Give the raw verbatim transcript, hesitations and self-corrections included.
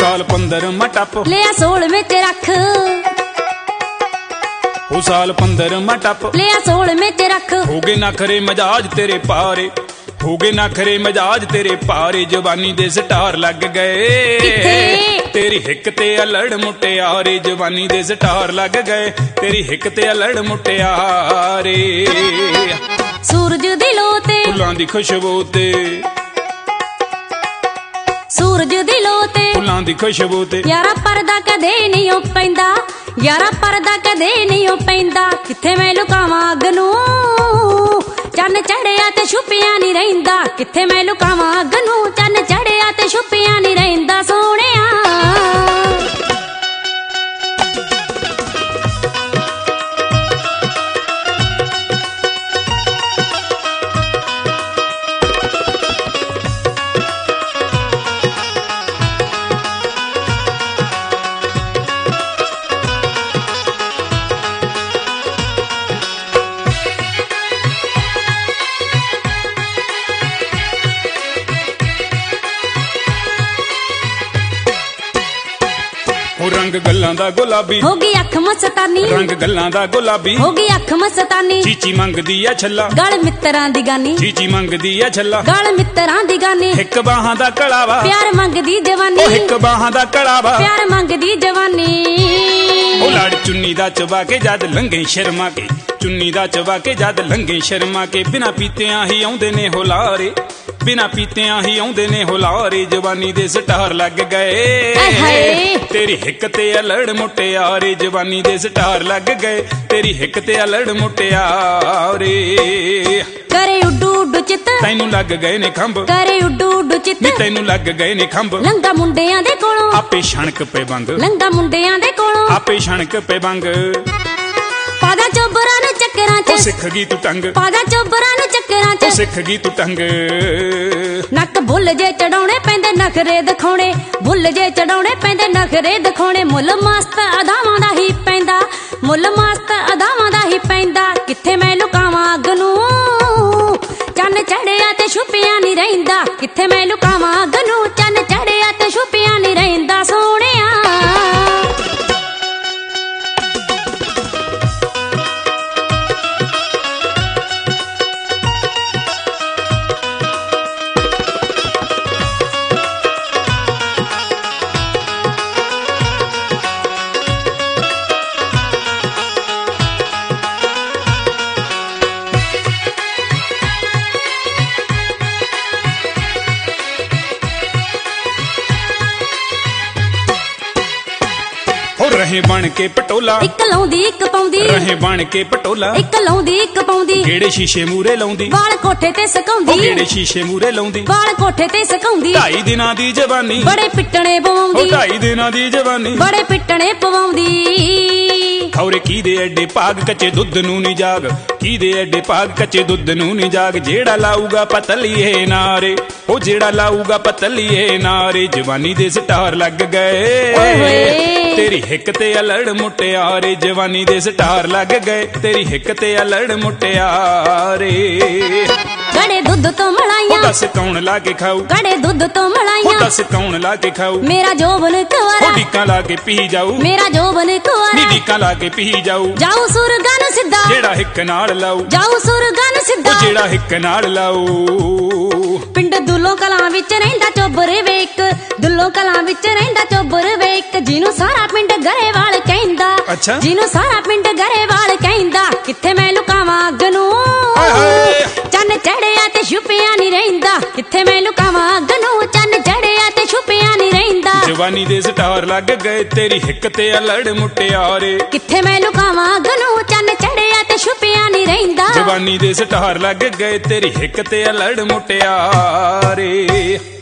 साल पंद्रहवां टप लिया सोलवें च रख, हो साल पंद्रहवां टप लिया सोलवें च रख। हो गए नखरे मजाज तेरे पारे, हो गए नखरे मजाज तेरे पारे, जवानी दे स्टार लग गए तेरी हिक ते अलड़ मुटियारे, जवानी दे स्टार लग गए तेरी हिक ते अलड़ मुटियारे। सूरज दी लो ते फुल्लां दी खुशबू ते, सूरज दी लो ते फुल्लां दी खुशबू ते, यारा परदा कदे नहीं ओ पैंदा, यारा परदा कदे नहीं ओ पैंदा। किथे मैं लुकावां अग नूं, चन्न चढ़िया ते छुपिया नहीं रहिंदा। किथे मैं लुकावां अग नूं, चन्न चढ़िया ते छुपिया नहीं रहिंदा सोहणिया। हो रंग गल्लां दा गुलाबी, हो गई अख मस्तानी, रंग गल्लां दा गुलाबी, हो गई अख मस्तानी। चीची मंगदी आ छल्ला, गल मित्तरां दी गानी, चीची मंगदी आ छल्ला, गल मित्तरां दी गानी। हिक बाहां दा कड़ावा, प्यार मंगदी जवानी, ओ हिक बाहां दा कड़ावा, प्यार मंगदी जवानी। ओ लाड़ चुन्नी दा चबा के जद लंघे शर्मा के, चुन्नी दा चबा के जद लंघे शर्मा के। बिना पीतियां ही आउंदे ने हुलारे, बिना पीतियां ही आउंदे ने हुलारे, जवानी दे स्टार लग गए तेरी हिक ते अलड़ मुटियारे, जवानी दे स्टार लग गए तेरी हिक ते अलड़ मुटियारे। करे उड्डू उड्डू चित तैनू लग गए ने खंभ, करे उड्डू उड्डू चित नी तैनू लग गए ने खंभ। लंगा मुंडियां दे कोलों आपे छणक पे बंग, लंगा मुंडियां दे कोलों आपे छणक पे बंग। पादा चोबरां नूं चक्करां च, ओ सिख गई तू टंग, पादा चोबरां नूं चक्करां ओ च। सिख गई तू टंग। नक भुੱਲ जे चढ़ाउणे पैंदे नखरे दिखाउणे, भुੱਲ जे चढ़ाउणे पैंदे नखरे दिखाउणे। मुੱਲ मस्त अदावां दा ही पैंदा, मुੱਲ मस्त अदावां दा ही पैंदा। किथे मैं लुकावां अग नूं, चन्न चढ़िया ते छुपिया नहीं रहिंदा। किथे मैं लुकावां अग नूं, चन्न चढ़िया ते छुपिया नहीं रहिंदा सोहणिया। रहे बन के पटोला, इक लाउंदी इक पाउंदी, रहे बन के पटोला, इक लाउंदी इक पाउंदी। गेड़े शीशे मूरे लाउंदी, वाल कोठे ते सकाउंदी, ओ गेड़े शीशे मूरे लाउंदी। वाल कोठे ते सकाउंदी, ढाई दिनां दी जवानी, बड़े पिटणे पवाउंदी, ओ ढाई दिनां दी जवानी, बड़े पिटणे पवाउंदी। खौरे की दे एडे पाग कच्चे दुੱਧ नू नी जाग, की दे एडे पाग कच्चे दुੱਧ नू नी जाग। जेड़ा लाऊगा पतलीए नारे, ओ जेड़ा लाऊगा पतलीए नारे, जवानी दे स्टार लग गए तेरी हिक ते अलड़ मुटियारे, जवानी दे स्टार लग गए तेरी हिक ते अलड़ मुटियारे। गड़े दुੱਧ तो मलाइयां, दस कौन ला के खाऊ, गड़े दुੱਧ तो मलाइयां, दस कौन ला के खाऊ। मेरा जोबन कुंवारा, डीका ला के पी जाऊ, मेरा जोबन कुंवारा, डीका ला के पी जाऊ। जाऊ सुरगां नूं सिद्धा, जेड़ा हिक नाल लाऊ, जाऊ सुरगां नूं सिद्धा, जेड़ा हिक नाल लाऊ। पिंड दुल्लो कलां विच रहिंदा चोबर वेक, दुल्लो कलां विच रहिंदा चोबर वेक। जिनू सारा पिंड गरेवाल कहंदा, अच्छा जिनू सारा पिंड गरेवाल कहंदा। किथे मैं लुकावां अग नूं, चन्न चढ़िया ते छुपिया नहीं रहिंदा। किथे मैं लुकावां अग नूं, चन्न चढ़िया ते छुपिया नहीं रहिंदा। जवानी दे स्टार लग गए तेरी हिक ते अलड़ मुटियारे, किथे मैं लुकावां अग नूं, चन्न चढ़िया ते छुपिया नहीं रहिंदा। जवानी दे स्टार लग गए तेरी हिक ते अलड़ मुटियारे।